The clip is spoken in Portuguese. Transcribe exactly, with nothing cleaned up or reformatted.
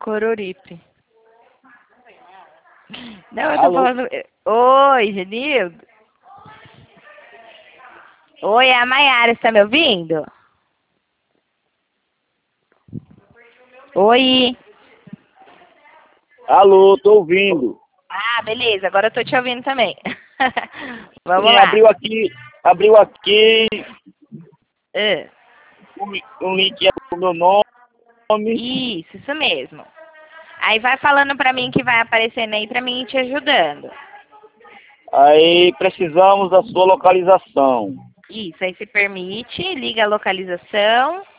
Cororipe. Não, eu tô Alô? falando... Oi, Genildo. Oi, é a Maiara, você tá me ouvindo? Oi. Alô, tô ouvindo. Ah, beleza, agora eu tô te ouvindo também. Vamos Sim, lá. abriu aqui, abriu aqui Ah, um, um link com o meu nome. isso, isso mesmo. Aí vai falando pra mim que vai aparecendo aí pra mim ir te ajudando. Aí precisamos da sua localização. Isso, aí se permite, liga a localização.